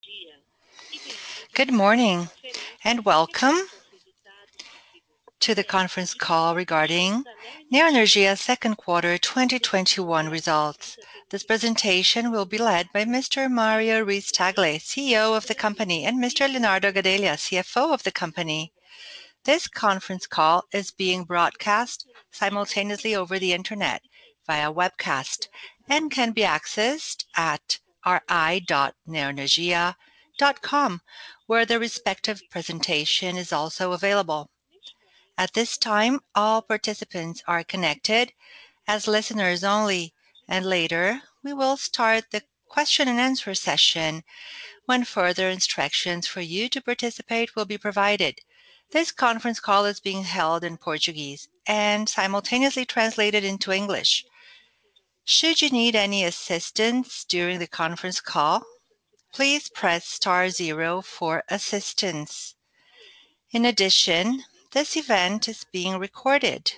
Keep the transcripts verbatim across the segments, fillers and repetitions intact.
Good morning and welcome to the conference call regarding Neoenergia's second quarter twenty twenty-one results. This presentation will be led by Mister Mario Ruiz-Tagle, C E O of the company, and Mister Leonardo Gadelha, C F O of the company. This conference call is being broadcast simultaneously over the internet via webcast and can be accessed at r i dot neoenergia dot com, where the respective presentation is also available. At this time, all participants are connected as listeners only, and later we will start the question and answer session when further instructions for you to participate will be provided. This conference call is being held in Portuguese and simultaneously translated into English. Should you need any assistance during the conference call, please press star zero for assistance. In addition, this event is being recorded,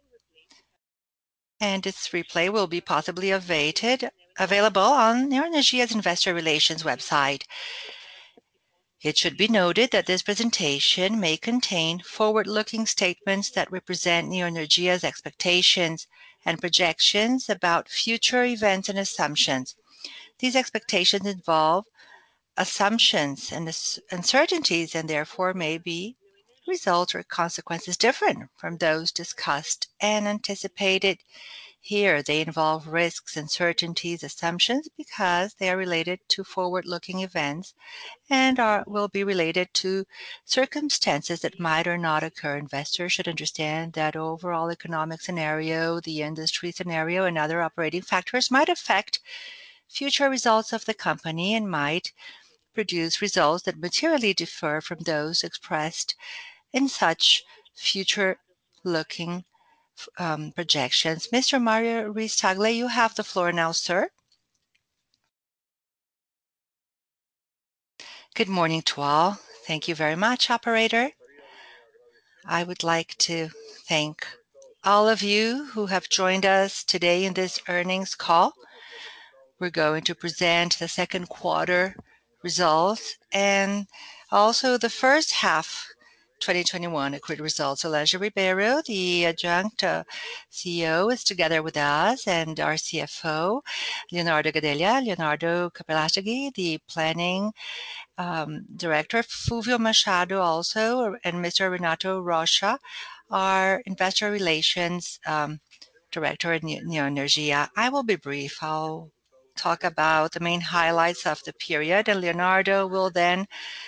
and its replay will be possibly awaited, available on Neoenergia's Investor Relations website. It should be noted that this presentation may contain forward-looking statements that represent Neoenergia's expectations and projections about future events and assumptions. These expectations involve assumptions and uncertainties and therefore may be results or consequences different from those discussed and anticipated here. They involve risks, uncertainties, assumptions because they are related to forward-looking events and are, will be related to circumstances that might or not occur. Investors should understand that overall economic scenario, the industry scenario, and other operating factors might affect future results of the company and might produce results that materially differ from those expressed in such future-looking um, projections. Mister Mario Ruiz-Tagle, you have the floor now, sir. Good morning to all. Thank you very much, operator. I would like to thank all of you who have joined us today in this earnings call. We're going to present the second quarter results and also the first half twenty twenty-one accrued results. Solange Ribeiro, the adjunct uh, C E O, is together with us, and our C F O, Leonardo Gadelha, Leonardo Capellastegui, the planning um, director, Fulvio Machado also, and Mister Renato Rocha, our investor relations um, director at Neoenergia. I will be brief. I'll talk about the main highlights of the period, and Leonardo will then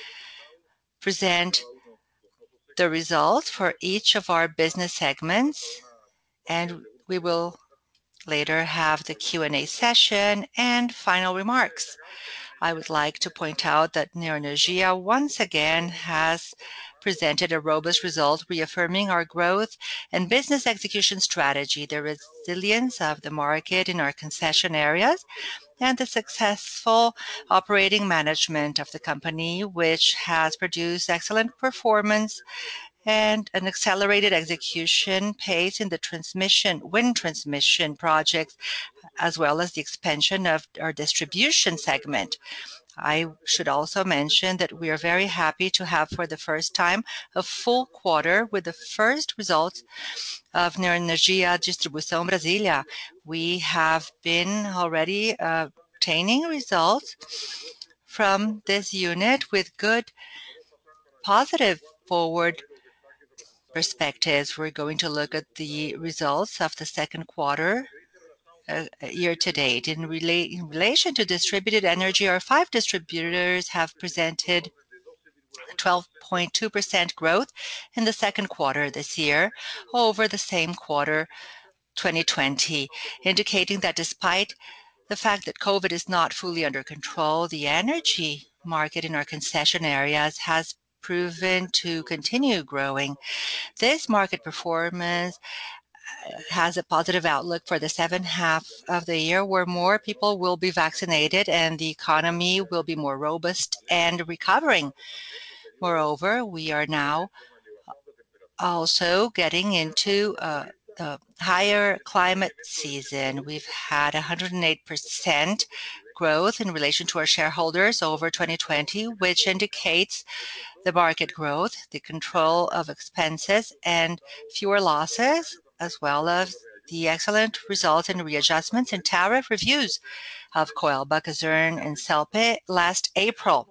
present the results for each of our business segments, and we will later have the Q and A session and final remarks. I would like to point out that Neoenergia once again has presented a robust result, reaffirming our growth and business execution strategy, the resilience of the market in our concession areas, and the successful operating management of the company, which has produced excellent performance and an accelerated execution pace in the transmission, wind transmission projects, as well as the expansion of our distribution segment. I should also mention that we are very happy to have for the first time a full quarter with the first results of Neoenergia Distribuição Brasília. We have been already uh, obtaining results from this unit with good positive forward perspectives. We're going to look at the results of the second quarter uh, year to date. In, rela in relation to distributed energy, our five distributors have presented twelve point two percent growth in the second quarter this year over the same quarter twenty twenty, indicating that despite the fact that COVID is not fully under control, the energy market in our concession areas has proven to continue growing. This market performance has a positive outlook for the second half of the year, where more people will be vaccinated and the economy will be more robust and recovering. Moreover, we are now also getting into uh, the higher climate season. We've had one hundred eight percent growth in relation to our shareholders over twenty twenty, which indicates the market growth, the control of expenses, and fewer losses, as well as the excellent results in readjustments and tariff reviews of Coelba, Coelba, and Celpe last April.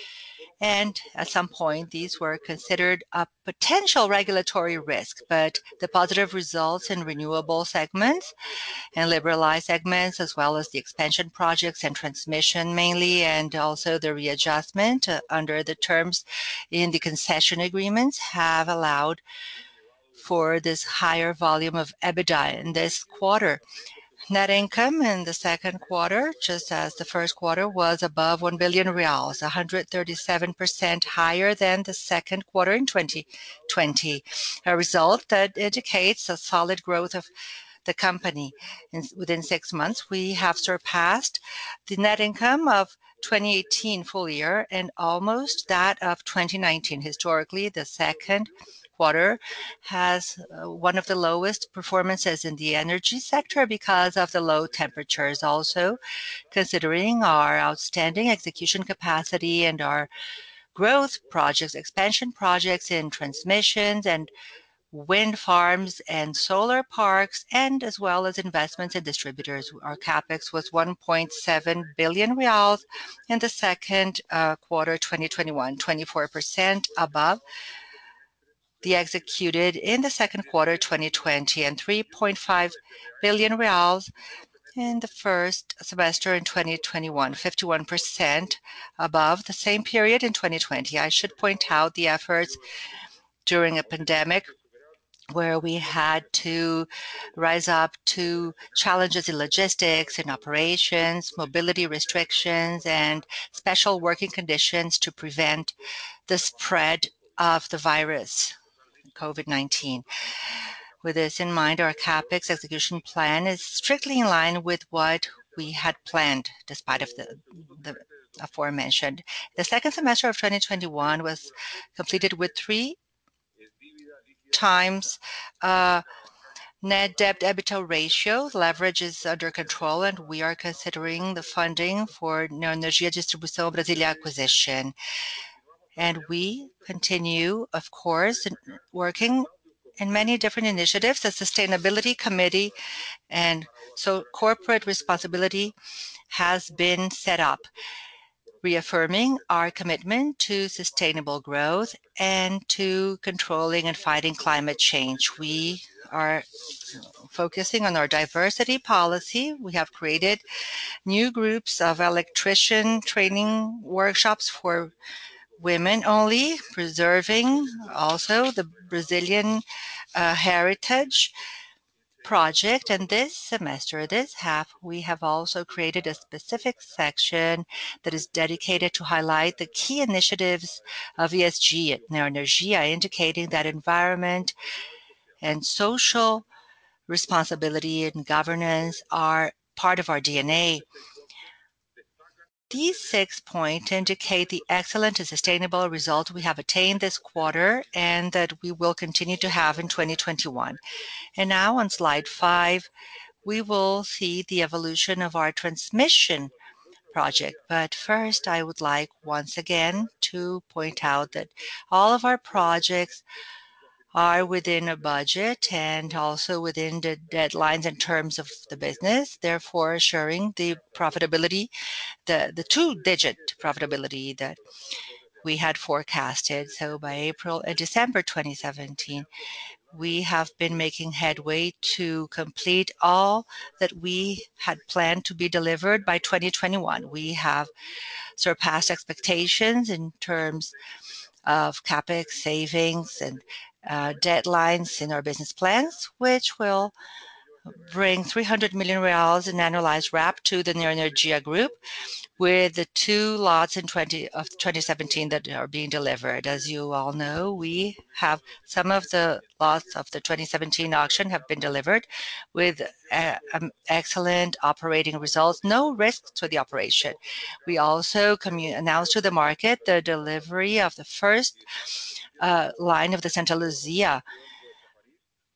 And at some point, these were considered a potential regulatory risk, but the positive results in renewable segments and liberalized segments, as well as the expansion projects and transmission mainly, and also the readjustment uh, under the terms in the concession agreements, have allowed for this higher volume of EBITDA in this quarter. Net income in the second quarter, just as the first quarter, was above one billion reals, one hundred thirty-seven percent higher than the second quarter in twenty twenty, a result that indicates a solid growth of the company. In, within six months, we have surpassed the net income of twenty eighteen full year and almost that of twenty nineteen. Historically, the second quarter has uh, one of the lowest performances in the energy sector because of the low temperatures. Also, considering our outstanding execution capacity and our growth projects, expansion projects in transmissions and wind farms and solar parks, and as well as investments in distributors. Our capex was one point seven billion reals in the second uh, quarter twenty twenty-one, twenty-four percent above the executed in the second quarter twenty twenty, and three point five billion reals in the first semester in twenty twenty-one, fifty-one percent above the same period in twenty twenty. I should point out the efforts during a pandemic where we had to rise up to challenges in logistics and operations, mobility restrictions, and special working conditions to prevent the spread of the virus, COVID nineteen. With this in mind, our CapEx execution plan is strictly in line with what we had planned, despite of the, the aforementioned. The second semester of twenty twenty-one was completed with three times uh, net debt EBITDA ratio. Leverage is under control, and we are considering the funding for Neoenergia Distribuição Brasília acquisition. And we continue, of course, working in many different initiatives. The Sustainability Committee and so corporate responsibility has been set up, reaffirming our commitment to sustainable growth and to controlling and fighting climate change. We are focusing on our diversity policy. We have created new groups of electrician training workshops for women only, preserving also the Brazilian uh, heritage project. And this semester, this half, we have also created a specific section that is dedicated to highlight the key initiatives of E S G at Neoenergia, indicating that environment and social responsibility and governance are part of our D N A. These six points indicate the excellent and sustainable result we have attained this quarter and that we will continue to have in twenty twenty-one. And now on slide five, we will see the evolution of our transmission project. But first, I would like once again to point out that all of our projects are within a budget and also within the deadlines in terms of the business, therefore assuring the profitability, the, the two-digit profitability that we had forecasted. So by April and December twenty seventeen, we have been making headway to complete all that we had planned to be delivered by twenty twenty-one. We have surpassed expectations in terms of capex savings and uh, deadlines in our business plans, which will bring three hundred million reals in annualized R A P to the Neoenergia Group, with the two lots in twenty of twenty seventeen that are being delivered. As you all know, we have some of the lots of the twenty seventeen auction have been delivered with uh, um, excellent operating results, no risk to the operation. We also commun- announced to the market the delivery of the first uh, line of the Santa Luzia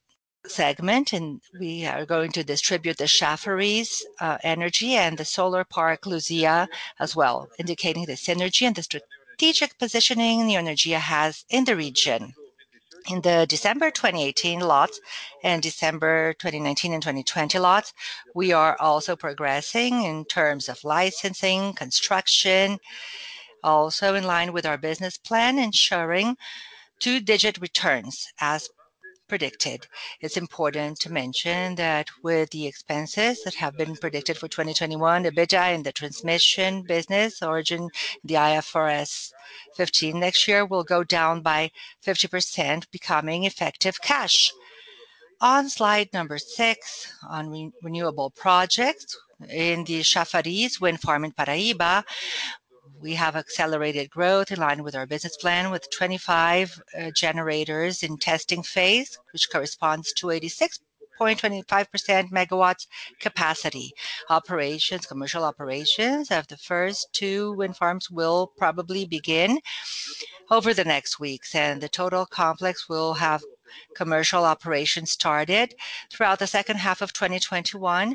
segment, and we are going to distribute the Chafariz uh, energy and the solar park Luzia as well, indicating the synergy and the strategic positioning Neoenergia has in the region. In the December twenty eighteen lots and December twenty nineteen and twenty twenty lots, we are also progressing in terms of licensing, construction, also in line with our business plan, ensuring two-digit returns as predicted. It's important to mention that with the expenses that have been predicted for twenty twenty-one, EBITDA in the transmission business, origin the I F R S fifteen next year will go down by fifty percent, becoming effective cash. On slide number six, on re- renewable projects, in the Chafariz wind farm in Paraíba, we have accelerated growth in line with our business plan with twenty-five uh, generators in testing phase, which corresponds to eighty-six point two five percent megawatts capacity. Operations, commercial operations of the first two wind farms will probably begin over the next weeks, and the total complex will have commercial operations started throughout the second half of twenty twenty-one,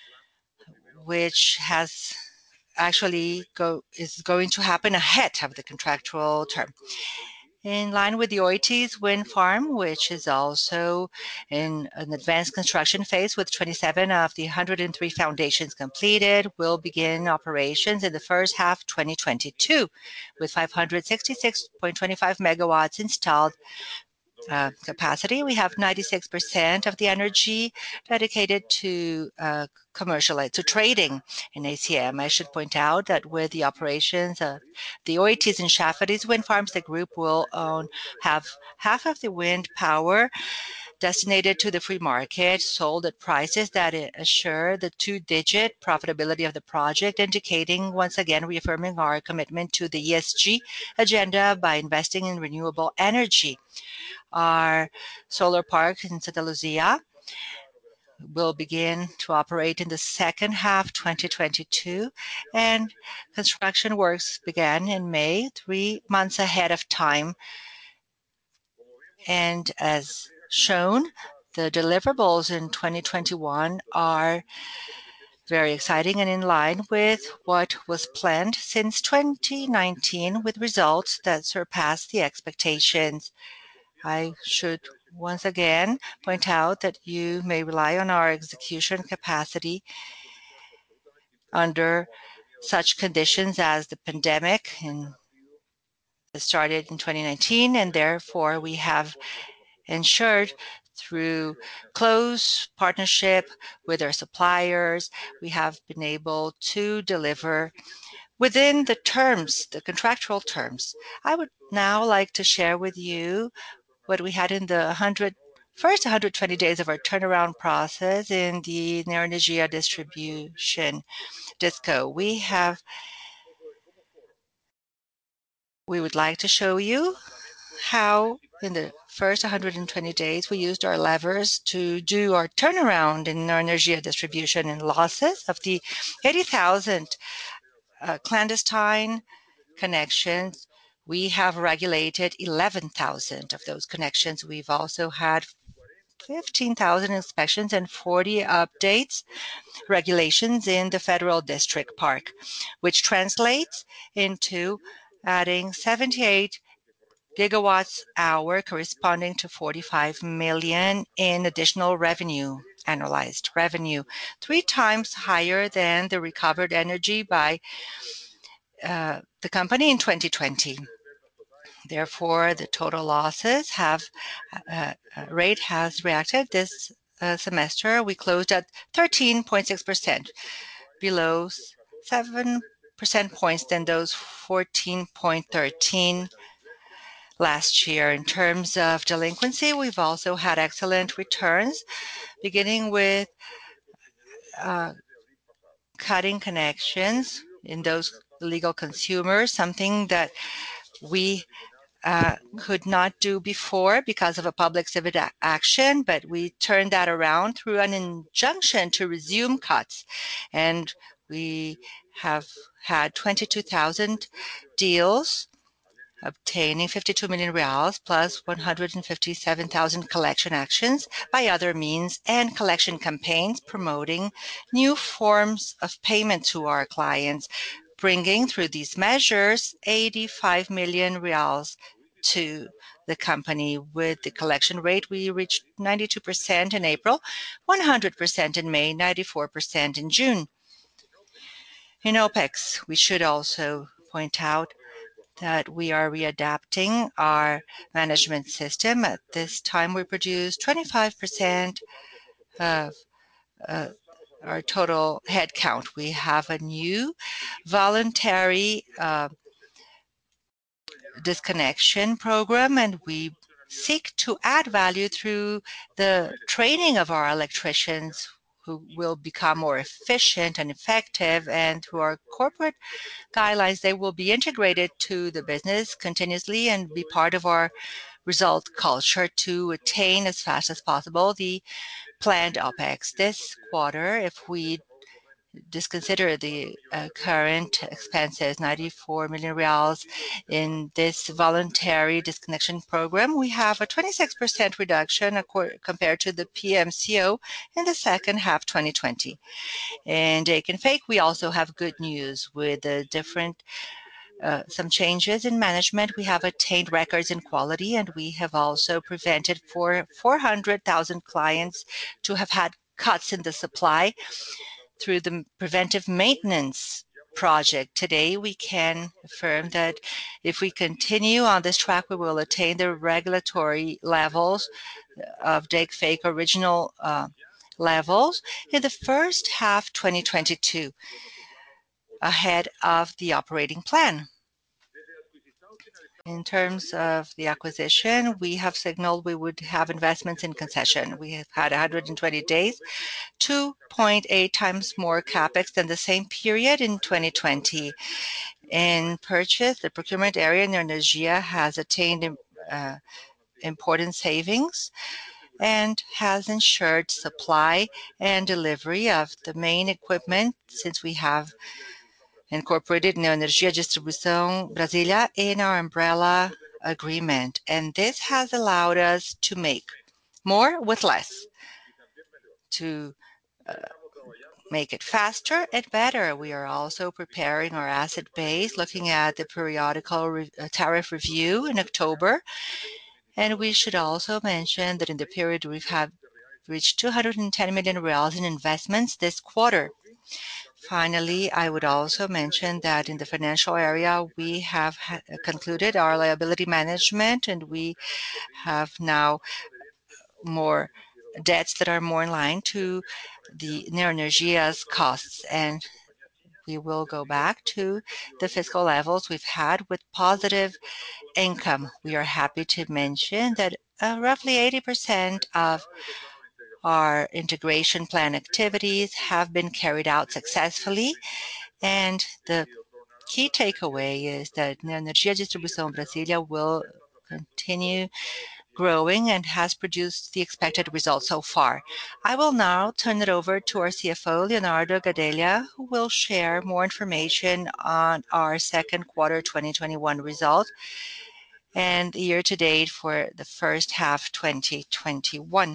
which has actually go, is going to happen ahead of the contractual term. In line with the Oitis wind farm, which is also in an advanced construction phase with twenty-seven of the one hundred three foundations completed, will begin operations in the first half twenty twenty-two with five hundred sixty-six point two five megawatts installed uh, capacity. We have ninety-six percent of the energy dedicated to uh, commercial, to trading in A C M. I should point out that with the operations of the Oitis and Chafariz wind farms, the group will own have half of the wind power designated to the free market, sold at prices that assure the two-digit profitability of the project, indicating, once again, reaffirming our commitment to the E S G agenda by investing in renewable energy. Our solar park in Santa Luzia will begin to operate in the second half twenty twenty-two, and construction works began in May, three months ahead of time. And as shown, the deliverables in twenty twenty-one are very exciting and in line with what was planned since twenty nineteen, with results that surpass the expectations. I should once again point out that you may rely on our execution capacity under such conditions as the pandemic and started in twenty nineteen, and therefore we have ensured through close partnership with our suppliers, we have been able to deliver within the terms, the contractual terms. I would now like to share with you what we had in the one hundred, first one hundred twenty days of our turnaround process in the Neoenergia distribution disco. We have, we would like to show you how in the first one hundred twenty days we used our levers to do our turnaround in our Neoenergia distribution and losses of the eighty thousand uh, clandestine connections. We have regulated eleven thousand of those connections. We've also had fifteen thousand inspections and forty updates, regulations in the Federal District Park, which translates into adding seventy-eight gigawatts hour corresponding to forty-five million in additional revenue, annualized revenue, three times higher than the recovered energy by uh, the company in twenty twenty. Therefore, the total losses have uh, uh, rate has reacted this uh, semester. We closed at thirteen point six percent, below seven percent points than those fourteen point one three last year. In terms of delinquency, we've also had excellent returns, beginning with uh, cutting connections in those illegal consumers, something that we uh, could not do before because of a public civic a- action, but we turned that around through an injunction to resume cuts. And we have had twenty-two thousand deals obtaining fifty-two million reais plus one hundred fifty-seven thousand collection actions by other means and collection campaigns promoting new forms of payment to our clients, bringing through these measures eighty-five million reais to the company. With the collection rate, we reached ninety-two percent in April, one hundred percent in May, ninety-four percent in June. In OPEX, we should also point out that we are readapting our management system. At this time, we produce twenty-five percent of uh, our total headcount. We have a new voluntary uh, disconnection program, and we seek to add value through the training of our electricians who will become more efficient and effective, and through our corporate guidelines, they will be integrated to the business continuously and be part of our result culture to attain as fast as possible the planned OPEX. This quarter, if we disconsider the uh, current expenses, ninety-four million reals in this voluntary disconnection program, we have a twenty-six percent reduction compared to the P M C O in the second half twenty twenty. In Dake and Fake, we also have good news with the different uh, some changes in management. We have attained records in quality, and we have also prevented for four hundred thousand clients to have had cuts in the supply through the preventive maintenance project. Today, we can affirm that if we continue on this track, we will attain the regulatory levels of Dake Fake original uh, levels in the first half twenty twenty-two, ahead of the operating plan. In terms of the acquisition, we have signaled we would have investments in concession. We have had one hundred twenty days, two point eight times more capex than the same period in twenty twenty. In purchase, the procurement area in Neoenergia has attained uh, important savings and has ensured supply and delivery of the main equipment, since we have incorporated Neoenergia Distribuição Brasília in our umbrella agreement. And this has allowed us to make more with less, to uh, make it faster and better. We are also preparing our asset base, looking at the periodical re uh, tariff review in October. And we should also mention that in the period we've have reached two hundred ten million reais in investments this quarter. Finally, I would also mention that in the financial area, we have concluded our liability management, and we have now more debts that are more in line to the Neoenergia's costs. And we will go back to the fiscal levels we've had with positive income. We are happy to mention that uh, roughly eighty percent of our integration plan activities have been carried out successfully, and the key takeaway is that Neoenergia Distribuição Brasília will continue growing and has produced the expected results so far. I will now turn it over to our C F O, Leonardo Gadelha, who will share more information on our second quarter twenty twenty-one results and year-to-date for the first half twenty twenty-one.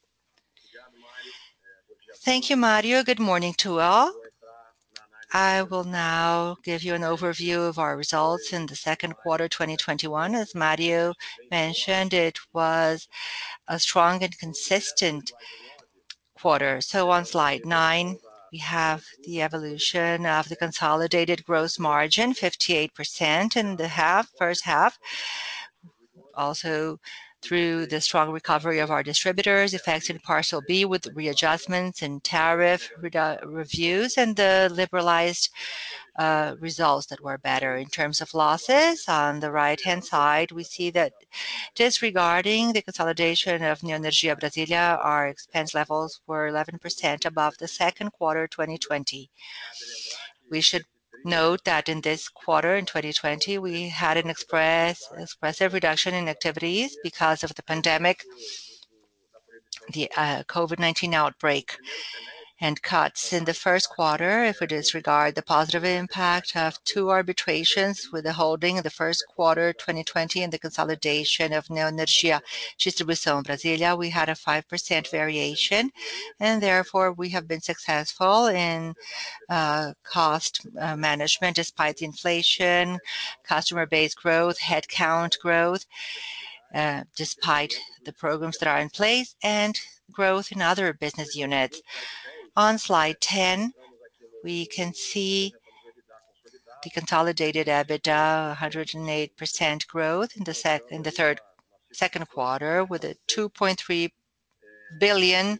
Thank you, Mario. Good morning to all. I will now give you an overview of our results in the second quarter twenty twenty-one. As Mario mentioned, it was a strong and consistent quarter. So on slide nine, we have the evolution of the consolidated gross margin, fifty-eight percent in the half, first half. Also, through the strong recovery of our distributors, effects in Parcel B with readjustments and tariff reviews, and the liberalized uh, results that were better. In terms of losses, on the right-hand side, we see that disregarding the consolidation of Neoenergia Brasília, our expense levels were eleven percent above the second quarter twenty twenty. We should note that in this quarter in twenty twenty, we had an express, expressive reduction in activities because of the pandemic, the uh, COVID nineteen outbreak. and cuts in the first quarter, if we disregard the positive impact of two arbitrations with the holding in the first quarter twenty twenty and the consolidation of Neoenergia Distribuição Brasília, we had a five percent variation, and therefore we have been successful in uh, cost uh, management despite the inflation, customer base growth, headcount growth, uh, despite the programs that are in place, and growth in other business units. On slide ten, we can see the consolidated EBITDA, one hundred eight percent growth in the sec in the third second quarter, with a two point three billion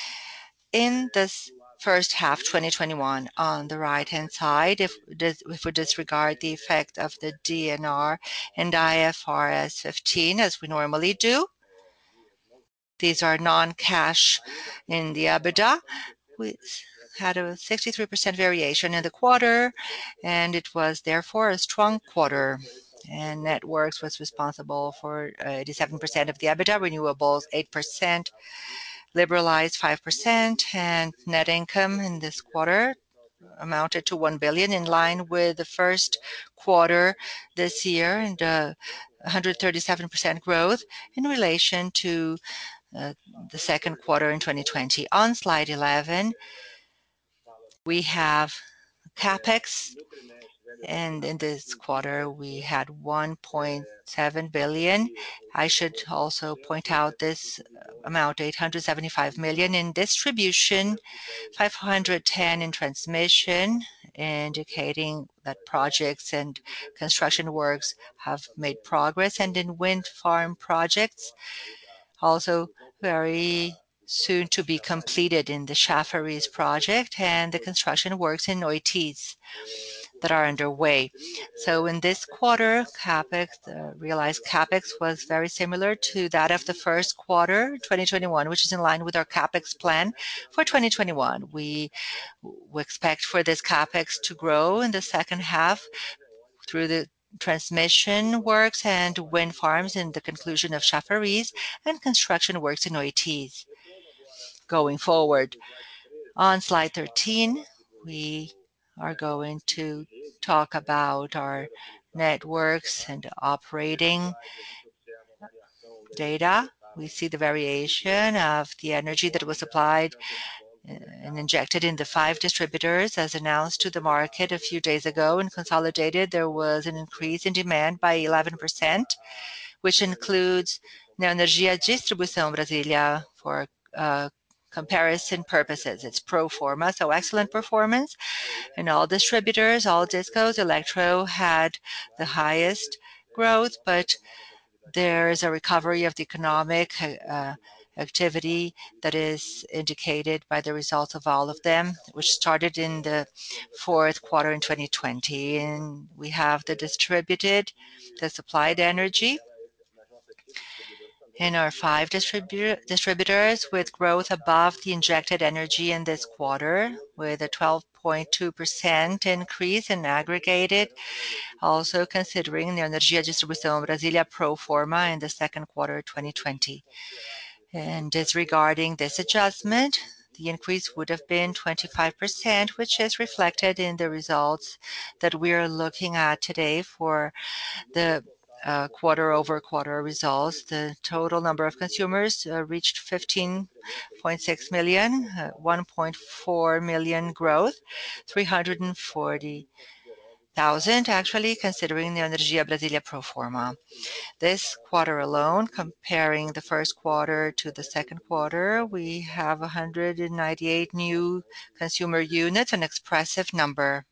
in this first half twenty twenty-one. On the right-hand side, if, if we disregard the effect of the D N R and I F R S fifteen, as we normally do, these are non-cash in the EBITDA. We had a sixty-three percent variation in the quarter, and it was therefore a strong quarter. And networks was responsible for uh, eighty-seven percent of the EBITDA, renewables eight percent, liberalized five percent, and net income in this quarter amounted to one billion, in line with the first quarter this year, and uh, one hundred thirty-seven percent growth in relation to uh, the second quarter in twenty twenty. On slide eleven, we have CapEx, and in this quarter we had one point seven billion. I should also point out this amount, eight hundred seventy-five million in distribution, five hundred ten in transmission, indicating that projects and construction works have made progress, and in wind farm projects, also very soon to be completed in the Chafariz project and the construction works in Oitis that are underway. So in this quarter, CapEx, uh, realized CapEx was very similar to that of the first quarter twenty twenty-one, which is in line with our CapEx plan for twenty twenty-one. We, we expect for this CapEx to grow in the second half through the transmission works and wind farms in the conclusion of Chafariz and construction works in Oitis going forward. On slide thirteen, we are going to talk about our networks and operating data. We see the variation of the energy that was supplied and injected in the five distributors as announced to the market a few days ago. And consolidated, there was an increase in demand by eleven percent, which includes Neoenergia Distribuição Brasília for uh, comparison purposes. It's pro forma, so excellent performance. And all distributors, all discos, Electro had the highest growth, but there is a recovery of the economic uh, activity that is indicated by the results of all of them, which started in the fourth quarter in twenty twenty. And we have the distributed, the supplied energy in our five distribu distributors, with growth above the injected energy in this quarter, with a twelve point two percent increase in aggregated, also considering the Neoenergia Distribuição Brasília pro forma in the second quarter twenty twenty. And disregarding this adjustment, the increase would have been twenty-five percent, which is reflected in the results that we are looking at today for the uh, quarter-over-quarter results. The total number of consumers uh, reached fifteen point six million, uh, one point four million growth, three hundred forty thousand actually, considering the Neoenergia Brasília pro forma. This quarter alone, comparing the first quarter to the second quarter, we have one hundred ninety-eight new consumer units, an expressive number.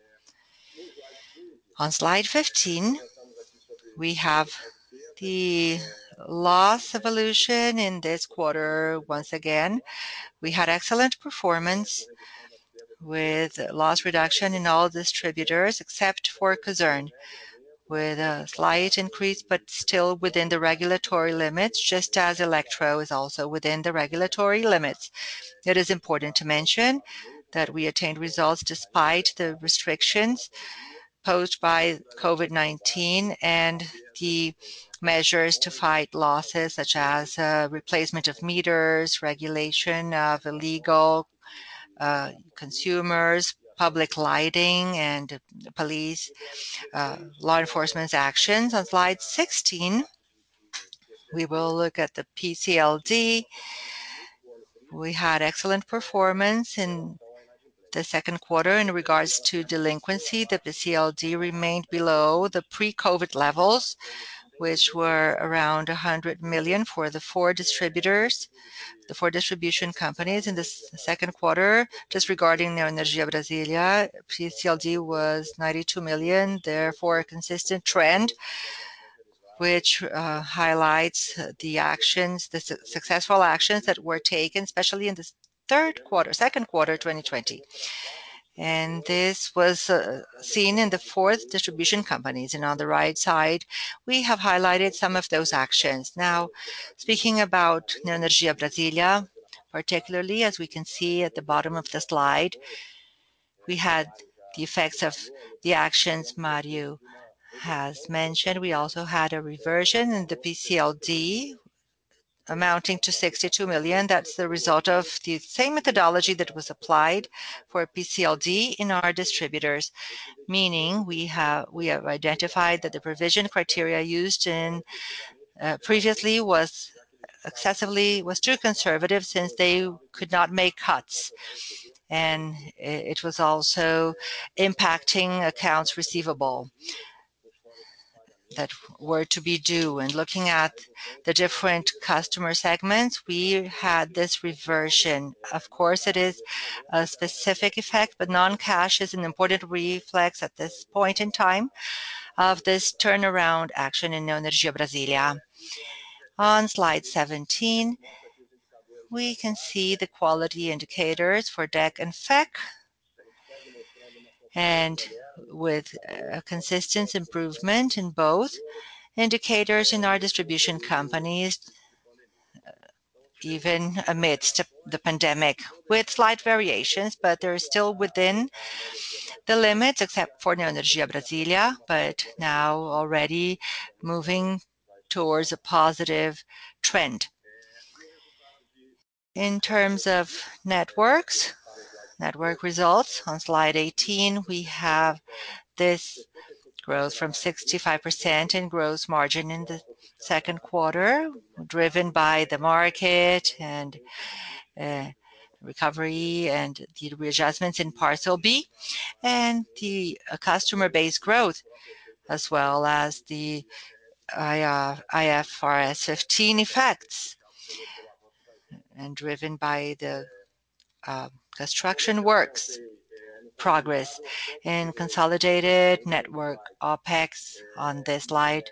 On slide fifteen, we have the loss evolution in this quarter. Once again, we had excellent performance with loss reduction in all distributors except for Cosern, with a slight increase but still within the regulatory limits, just as Electro is also within the regulatory limits. It is important to mention that we attained results despite the restrictions posed by COVID nineteen and the measures to fight losses, such as uh, replacement of meters, regulation of illegal uh, consumers, public lighting, and police uh, law enforcement's actions. On slide sixteen, we will look at the P C L D. We had excellent performance in the second quarter in regards to delinquency. The P C L D remained below the pre-COVID levels, which were around one hundred million for the four distributors, the four distribution companies in the second quarter. Just regarding Neoenergia Brasília, P C L D was ninety-two million, therefore a consistent trend, which uh, highlights the actions, the su- successful actions that were taken, especially in the third quarter, second quarter twenty twenty. And this was uh, seen in the fourth distribution companies. And on the right side, we have highlighted some of those actions. Now, speaking about Neoenergia Brasília, particularly, as we can see at the bottom of the slide, we had the effects of the actions Mario has mentioned. We also had a reversion in the P C L D amounting to sixty-two million. That's the result of the same methodology that was applied for P C L D in our distributors, meaning we have we have identified that the provision criteria used in uh, previously was excessively was too conservative, since they could not make cuts, and it was also impacting accounts receivable that were to be due. And looking at the different customer segments, we had this reversion. Of course, it is a specific effect, but non-cash is an important reflex at this point in time of this turnaround action in Neoenergia Brasília. On slide seventeen, we can see the quality indicators for D E C and F E C, and with a consistent improvement in both indicators in our distribution companies, even amidst the pandemic, with slight variations, but they're still within the limits, except for Neoenergia Brasília, but now already moving towards a positive trend. In terms of networks, network results, on slide eighteen, we have this growth from sixty-five percent in gross margin in the second quarter, driven by the market and uh, recovery and the readjustments in Parcel B, and the uh, customer base growth, as well as the I F R S fifteen effects, and driven by the uh, construction works progress in consolidated network OpEx. On this slide,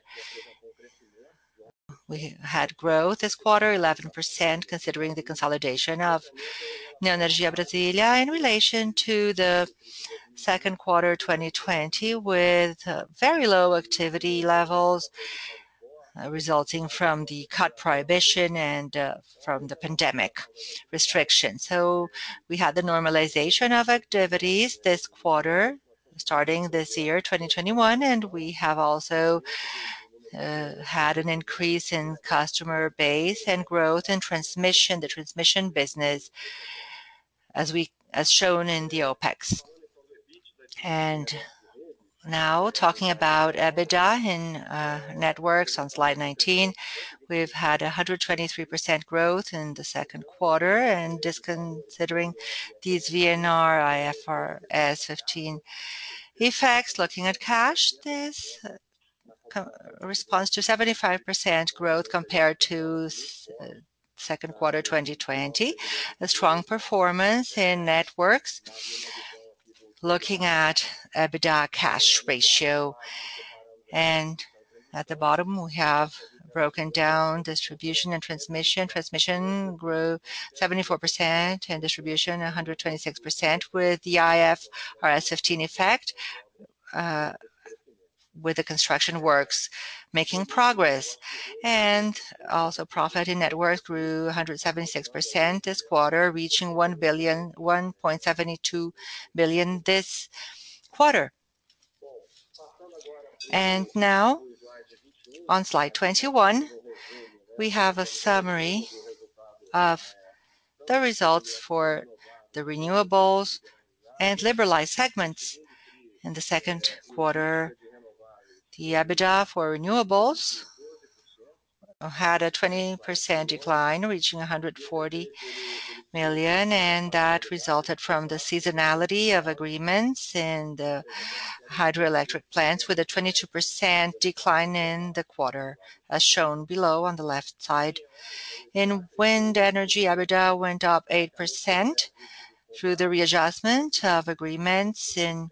we had growth this quarter, eleven percent, considering the consolidation of Neoenergia Brasília in relation to the second quarter twenty twenty, with uh, very low activity levels uh, resulting from the cut prohibition and uh, from the pandemic restrictions. So we had the normalization of activities this quarter, starting this year, twenty twenty-one, and we have also uh, had an increase in customer base and growth in transmission, the transmission business, as we as shown in the OpEx. And now talking about EBITDA in uh, networks on slide nineteen, we've had one hundred twenty-three percent growth in the second quarter, and disconsidering these V N R I F R S fifteen effects, looking at cash, this uh, responds to seventy-five percent growth compared to uh, second quarter twenty twenty, a strong performance in networks. Looking at EBITDA cash ratio, and at the bottom we have broken down distribution and transmission. Transmission grew seventy-four percent and distribution one hundred twenty-six percent, with the I F R S fifteen effect, uh, with the construction works making progress. And also profit in network grew one hundred seventy-six percent this quarter, reaching one billion, one point seven two billion this quarter. And now, on slide twenty-one, we have a summary of the results for the renewables and liberalized segments. In the second quarter, the EBITDA for renewables had a twenty percent decline, reaching one hundred forty million, and that resulted from the seasonality of agreements in the hydroelectric plants, with a twenty-two percent decline in the quarter, as shown below on the left side. In wind energy, EBITDA went up eight percent through the readjustment of agreements in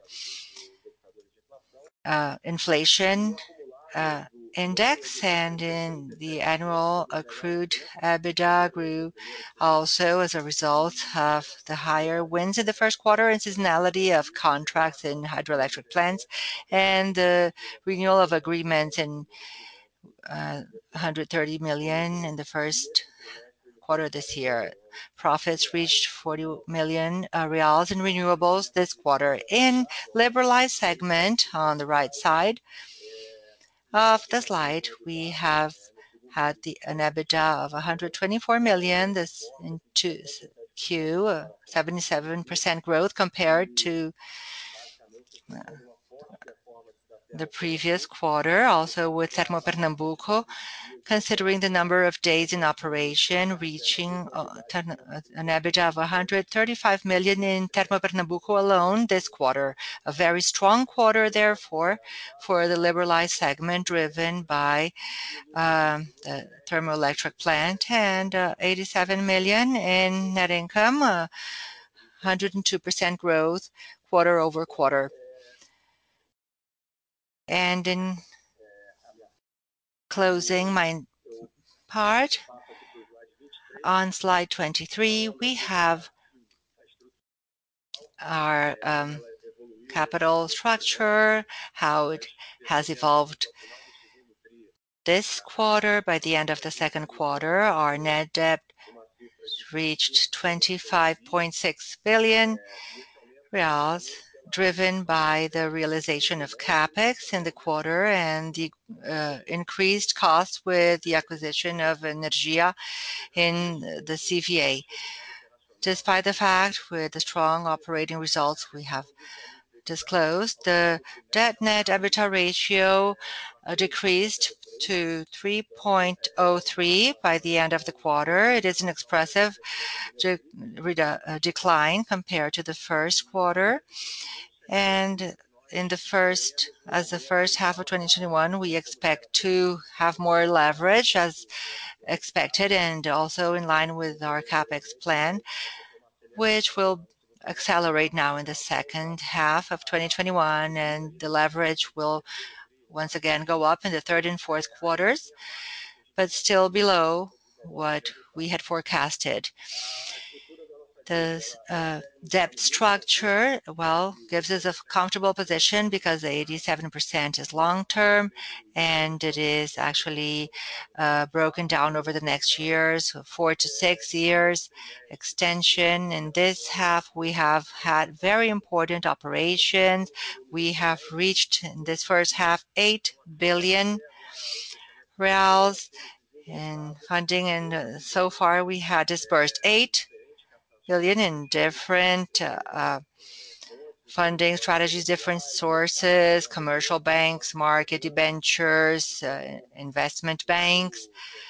uh, inflation uh, index, and in the annual accrued EBITDA grew also as a result of the higher winds in the first quarter and seasonality of contracts in hydroelectric plants and the renewal of agreements in uh, one hundred thirty million in the first quarter this year. Profits reached forty million uh, reals in renewables this quarter. In liberalized segment on the right side of the slide, we have had the, an EBITDA of one hundred twenty-four million this in two Q, uh, seventy-seven percent growth compared to uh, the previous quarter, also with Termopernambuco, considering the number of days in operation, reaching uh, an EBITDA of one hundred thirty-five million in Termopernambuco alone this quarter. A very strong quarter, therefore, for the liberalized segment, driven by um, the thermoelectric plant, and uh, eighty-seven million in net income, uh, one hundred two percent growth quarter over quarter. And in closing my part, on slide twenty-three, we have our um, capital structure, how it has evolved this quarter. By the end of the second quarter, our net debt reached twenty-five point six billion reals, driven by the realization of capex in the quarter and the uh, increased costs with the acquisition of Energia in the C V A. Despite the fact with the strong operating results we have disclosed, the debt net EBITDA ratio uh, decreased to three point zero three by the end of the quarter. It is an expressive de uh, decline compared to the first quarter. And in the first, as the first half of twenty twenty-one, we expect to have more leverage as expected, and also in line with our capex plan, which will accelerate now in the second half of twenty twenty-one, and the leverage will once again go up in the third and fourth quarters, but still below what we had forecasted. The uh, debt structure, well, gives us a comfortable position because eighty-seven percent is long-term, and it is actually uh, broken down over the next years, four to six years extension. In this half, we have had very important operations. We have reached, in this first half, eight billion reals in funding, and uh, so far we had disbursed eight billion in different uh, uh, funding strategies, different sources, commercial banks, market debentures, uh, investment banks,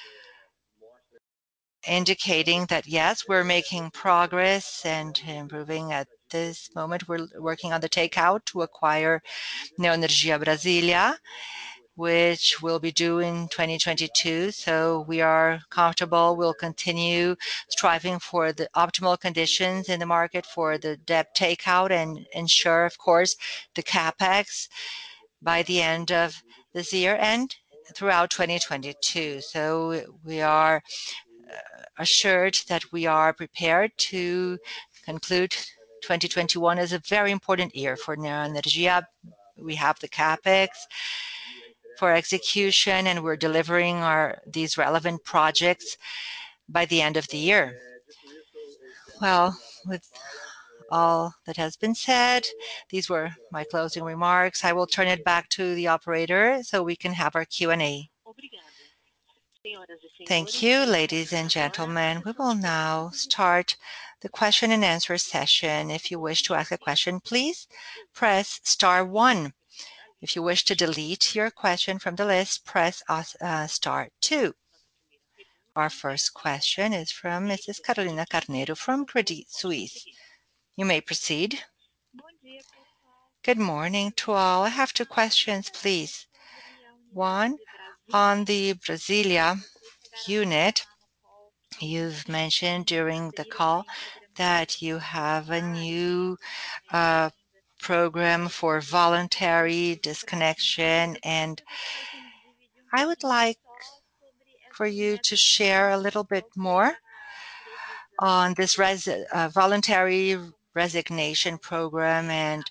indicating that yes, we're making progress and improving. At this moment, we're working on the takeout to acquire Neoenergia Brasília, which will be due in twenty twenty-two. So we are comfortable. We'll continue striving for the optimal conditions in the market for the debt takeout and ensure, of course, the capex by the end of this year and throughout twenty twenty-two. So we are assured that we are prepared to conclude twenty twenty-one as a very important year for Neoenergia. We have the capex for execution, and we're delivering our these relevant projects by the end of the year. Well, with all that has been said, these were my closing remarks. I will turn it back to the operator so we can have our Q and A. Thank you, ladies and gentlemen. We will now start the question and answer session. If you wish to ask a question, please press star one. If you wish to delete your question from the list, press uh, star two. Our first question is from Missus Carolina Carneiro from Credit Suisse. You may proceed. Good morning to all. I have two questions, please. One, on the Brasília unit, you've mentioned during the call that you have a new uh, program for voluntary disconnection, and I would like for you to share a little bit more on this res uh, voluntary resignation program and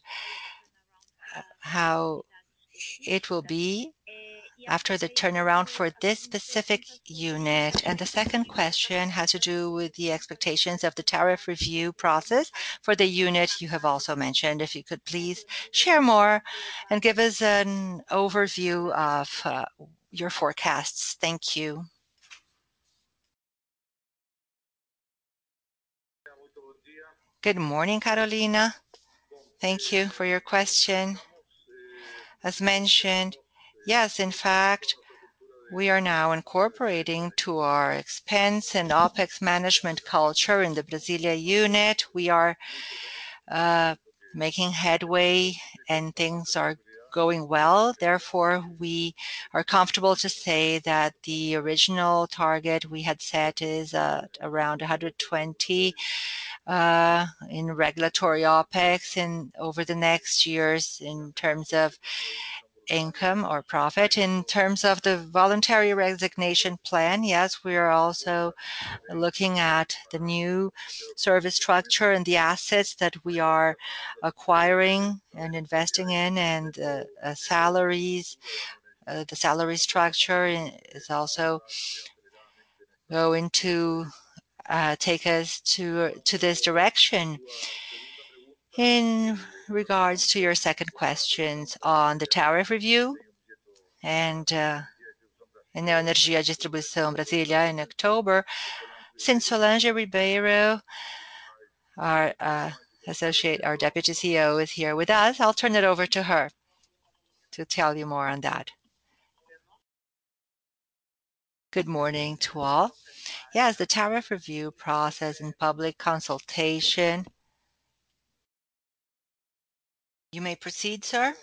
how it will be after the turnaround for this specific unit. And the second question has to do with the expectations of the tariff review process for the unit you have also mentioned. If you could please share more and give us an overview of uh, your forecasts. Thank you. Good morning, Carolina. Thank you for your question. As mentioned, yes, in fact, we are now incorporating to our expense and OpEx management culture in the Brasília unit. We are uh, making headway and things are going well. Therefore, we are comfortable to say that the original target we had set is uh, around one hundred twenty uh, in regulatory OpEx and over the next years in terms of income or profit. In terms of the voluntary resignation plan, yes, we are also looking at the new service structure and the assets that we are acquiring and investing in, and uh, uh, salaries. Uh, the salary structure is also going to uh, take us to to this direction. In regards to your second questions on the tariff review and uh, Neoenergia Distribuição Brasília in October, since Solange Ribeiro, our uh, associate, our deputy C E O, is here with us, I'll turn it over to her to tell you more on that. Good morning to all. Yes, the tariff review process and public consultation. You may proceed, sir.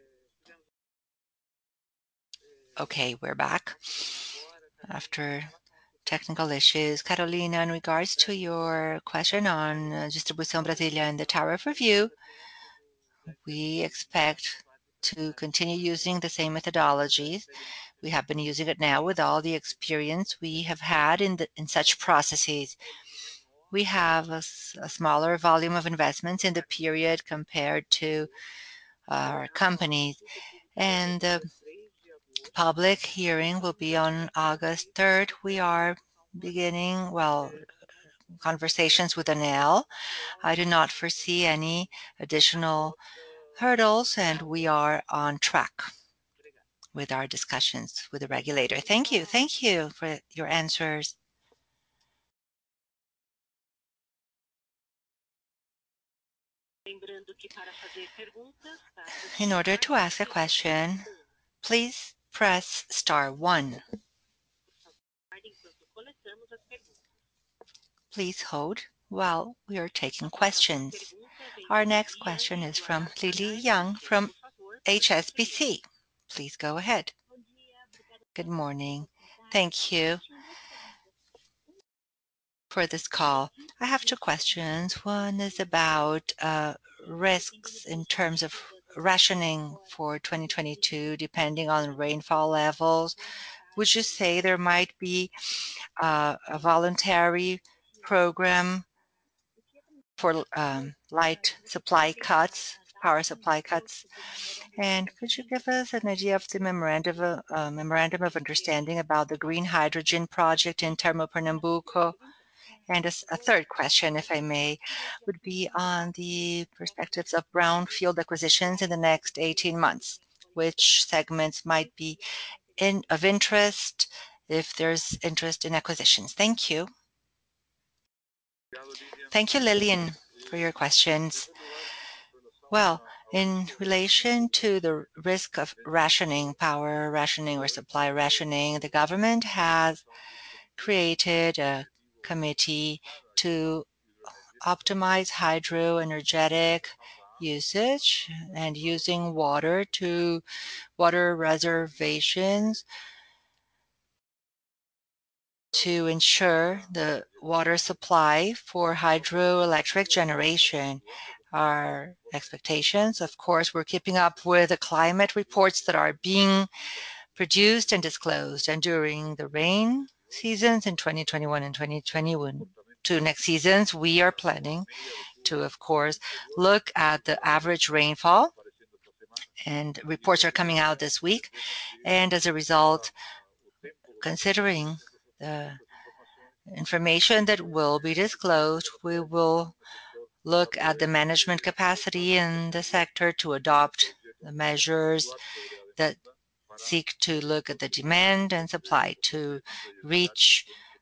Okay, we're back after technical issues. Carolina, in regards to your question on uh, Distribuição Brasília and the tariff review, we expect to continue using the same methodologies. We have been using it now with all the experience we have had in, the, in such processes. We have a, a smaller volume of investments in the period compared to our companies. And the public hearing will be on August third. We are beginning, well, conversations with ANEEL. I do not foresee any additional hurdles, and we are on track with our discussions with the regulator. Thank you. Thank you for your answers. In order to ask a question, please press star one. Please hold while we are taking questions. Our next question is from Lily Young from H S B C. Please go ahead. Good morning. Thank you for this call. I have two questions. One is about uh, risks in terms of rationing for twenty twenty-two, depending on rainfall levels. Would you say there might be uh, a voluntary program for um, light supply cuts, power supply cuts? And could you give us an idea of the memorandum of, uh, memorandum of understanding about the green hydrogen project in Termopernambuco? And a, a third question, if I may, would be on the perspectives of brownfield acquisitions in the next eighteen months. Which segments might be in, of interest if there's interest in acquisitions? Thank you. Thank you, Lillian, for your questions. Well, in relation to the risk of rationing, power rationing or supply rationing, the government has created a committee to optimize hydroenergetic usage and using water to water reservations to ensure the water supply for hydroelectric generation. Our expectations, of course, we're keeping up with the climate reports that are being produced and disclosed. And during the rain seasons in twenty twenty-one and twenty twenty-one, to next seasons, we are planning to, of course, look at the average rainfall, and reports are coming out this week. And as a result, considering the information that will be disclosed, we will look at the management capacity in the sector to adopt the measures that seek to look at the demand and supply to reach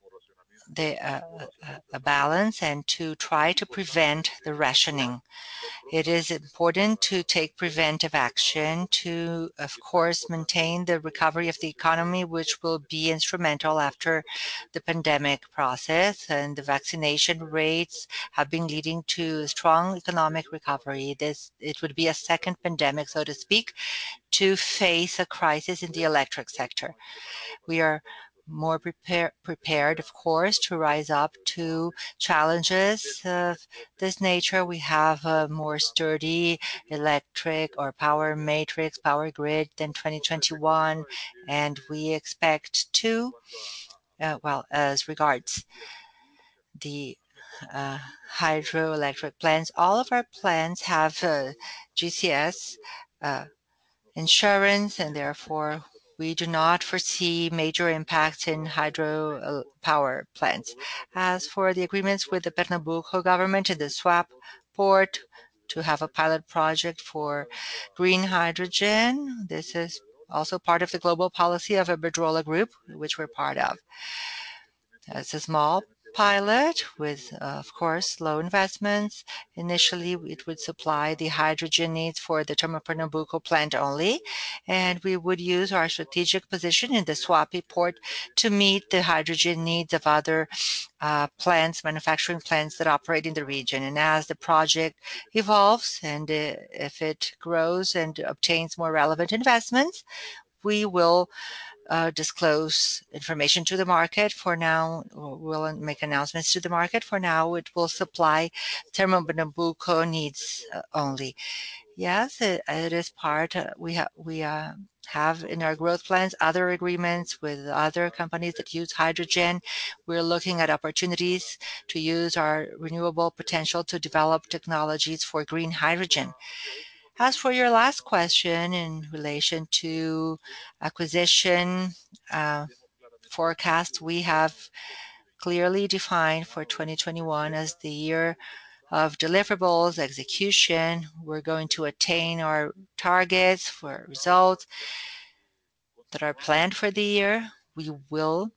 the, uh, a, a balance and to try to prevent the rationing. It is important to take preventive action to, of course, maintain the recovery of the economy, which will be instrumental after the pandemic process, and the vaccination rates have been leading to strong economic recovery. This, it would be a second pandemic, so to speak, to face a crisis in the electric sector. We are more prepare, prepared, of course, to rise up to challenges of this nature. We have a more sturdy electric or power matrix, power grid than twenty twenty-one, and we expect to, uh, well, as regards the uh, hydroelectric plants, all of our plants have uh, G C S uh, insurance, and therefore we do not foresee major impacts in hydro uh, power plants. As for the agreements with the Pernambuco government and the swap port to have a pilot project for green hydrogen, this is also part of the global policy of Iberdrola Group, which we're part of. It's a small pilot with, uh, of course, low investments. Initially, it would supply the hydrogen needs for the Termopernambuco plant only, and we would use our strategic position in the Suape port to meet the hydrogen needs of other uh, plants, manufacturing plants that operate in the region. And as the project evolves and uh, if it grows and obtains more relevant investments, we will uh, disclose information to the market. For now, we'll make announcements to the market. For now, it will supply Termopernambuco needs uh, only. Yes, it, it is part. Uh, we have we uh, have in our growth plans other agreements with other companies that use hydrogen. We're looking at opportunities to use our renewable potential to develop technologies for green hydrogen. As for your last question in relation to acquisition uh, forecast, we have clearly defined for twenty twenty-one as the year of deliverables, execution. We're going to attain our targets for results that are planned for the year. We will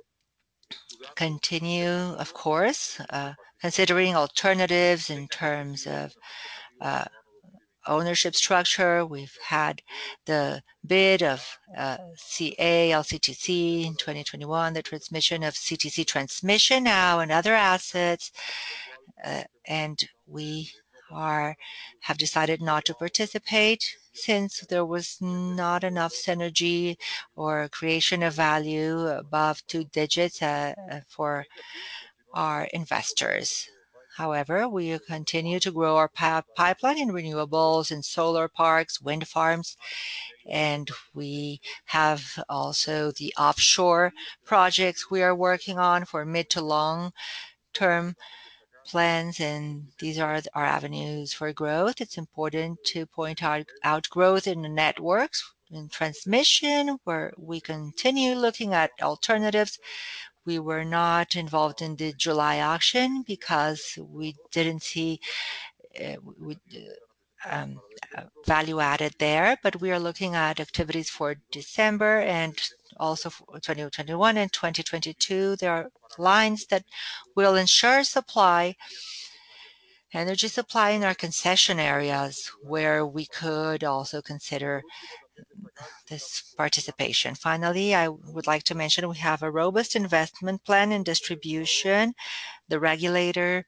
continue, of course, uh, considering alternatives in terms of uh, ownership structure. We've had the bid of uh, C A, L C T C in twenty twenty-one, the transmission of C T C transmission now and other assets, uh, and we are have decided not to participate since there was not enough synergy or creation of value above two digits uh, uh, for our investors. However, we continue to grow our pipeline in renewables, in solar parks, wind farms, and we have also the offshore projects we are working on for mid to long term plans, and these are our avenues for growth. It's important to point out, out growth in the networks, in transmission, where we continue looking at alternatives. We were not involved in the July auction because we didn't see uh, we, uh, um, uh, value added there, but we are looking at activities for December and also for twenty twenty-one and twenty twenty-two. There are lines that will ensure supply, energy supply in our concession areas where we could also consider this participation. Finally, I would like to mention we have a robust investment plan in distribution. The regulator,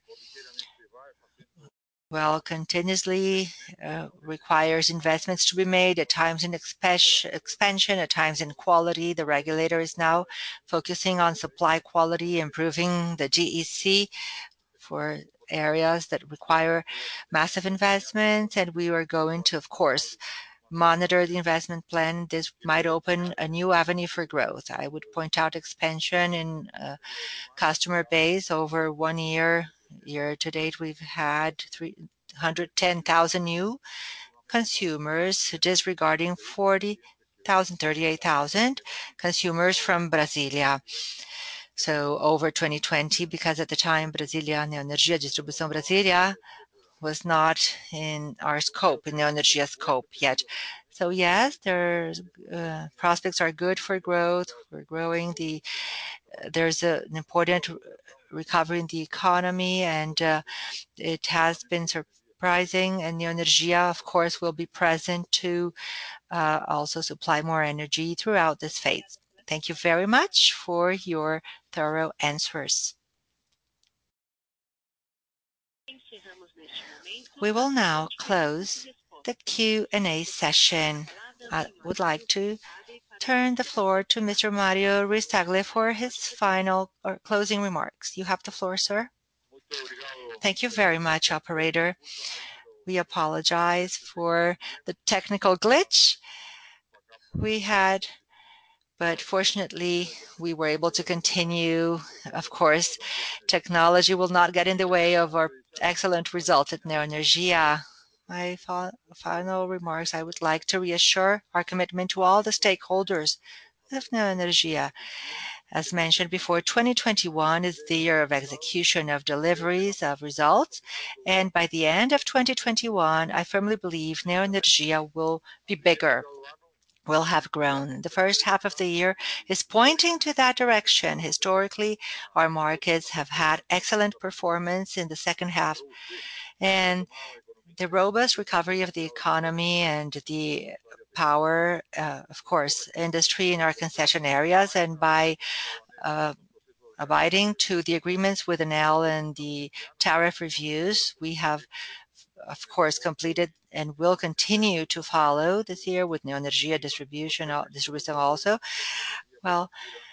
well, continuously uh, requires investments to be made, at times in expe- expansion, at times in quality. The regulator is now focusing on supply quality, improving the D E C for areas that require massive investments, and we are going to, of course, monitor the investment plan. This might open a new avenue for growth. I would point out expansion in uh, customer base over one year. Year to date, we've had three hundred ten thousand new consumers, disregarding forty thousand, thirty-eight thousand consumers from Brasilia. So over twenty twenty, because at the time, Brasilia, Neoenergia, Distribuição Brasilia was not in our scope, in Neoenergia scope yet. So yes, there's uh, prospects are good for growth. We're growing. The uh, there's a, an important recovery in the economy, and uh, it has been surprising. And Neoenergia, of course, will be present to uh, also supply more energy throughout this phase. Thank you very much for your thorough answers. We will now close the Q and A session. I would like to turn the floor to Mister Mario Ruiz-Tagle for his final or closing remarks. You have the floor, sir. Thank you very much, operator. We apologize for the technical glitch we had, but fortunately we were able to continue. Of course, technology will not get in the way of our excellent result at Neoenergia. My final remarks, I would like to reassure our commitment to all the stakeholders of Neoenergia. As mentioned before, twenty twenty-one is the year of execution of deliveries of results, and by the end of twenty twenty-one, I firmly believe Neoenergia will be bigger, will have grown. The first half of the year is pointing to that direction. Historically, our markets have had excellent performance in the second half, and the robust recovery of the economy and the power, uh, of course, industry in our concession areas, and by uh, abiding to the agreements with ANEEL and the tariff reviews, we have, of course, completed and will continue to follow this year with Neoenergia distribution, distribution also. Well,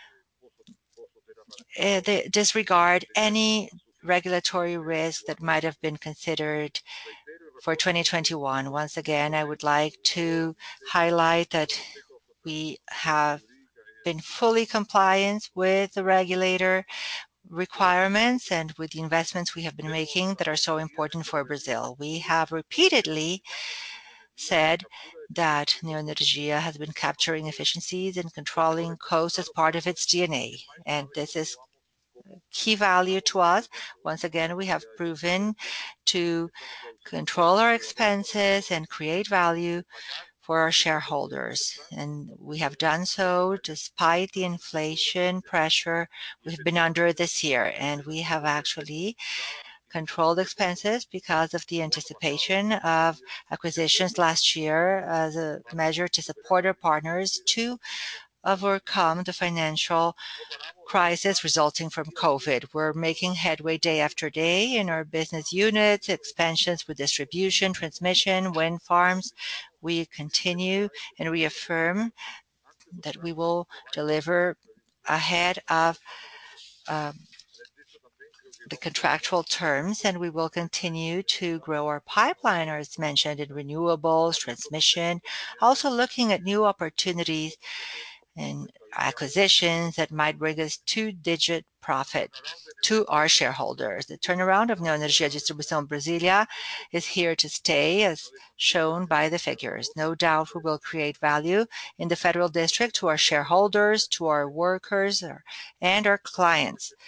uh, they disregard any regulatory risk that might have been considered for twenty twenty-one. Once again, I would like to highlight that we have been fully compliant with the regulator requirements and with the investments we have been making that are so important for Brazil. We have repeatedly said that Neoenergia has been capturing efficiencies and controlling costs as part of its D N A, and this is key value to us. Once again, we have proven to control our expenses and create value for our shareholders. And we have done so despite the inflation pressure we've been under this year. And we have actually controlled expenses because of the anticipation of acquisitions last year as a measure to support our partners to overcome the financial crisis resulting from COVID. We're making headway day after day in our business units, expansions with distribution, transmission, wind farms. We continue and reaffirm that we will deliver ahead of um, the contractual terms, and we will continue to grow our pipeline, as mentioned, in renewables, transmission, also looking at new opportunities and acquisitions that might bring us two-digit profit to our shareholders. The turnaround of Neoenergia Distribuição Brasilia is here to stay, as shown by the figures. No doubt we will create value in the federal district to our shareholders, to our workers, and our clients.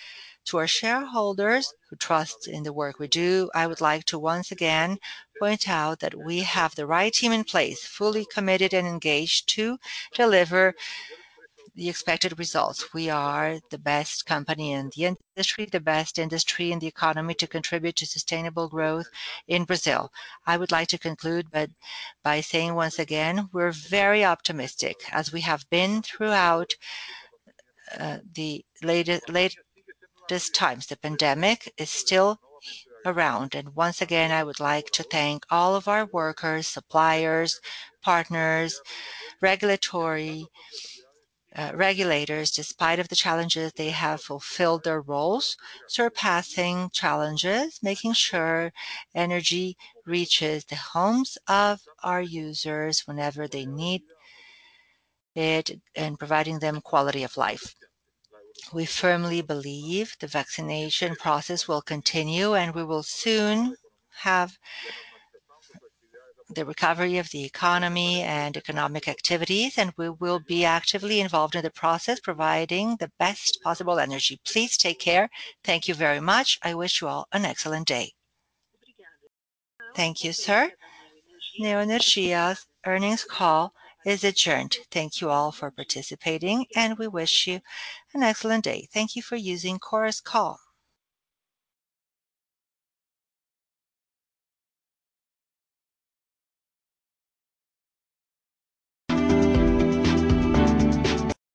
To our shareholders who trust in the work we do, I would like to once again point out that we have the right team in place, fully committed and engaged to deliver the expected results. We are the best company in the industry, the best industry in the economy to contribute to sustainable growth in Brazil. I would like to conclude but by saying once again, we're very optimistic as we have been throughout uh, the latest, latest times. The pandemic is still around. And once again, I would like to thank all of our workers, suppliers, partners, regulatory uh, regulators. Despite of the challenges, they have fulfilled their roles, surpassing challenges, making sure energy reaches the homes of our users whenever they need it and providing them quality of life. We firmly believe the vaccination process will continue and we will soon have the recovery of the economy and economic activities, and we will be actively involved in the process, providing the best possible energy. Please take care. Thank you very much. I wish you all an excellent day. Thank you, sir. Neoenergia's earnings call is adjourned. Thank you all for participating, and we wish you an excellent day. Thank you for using Chorus Call.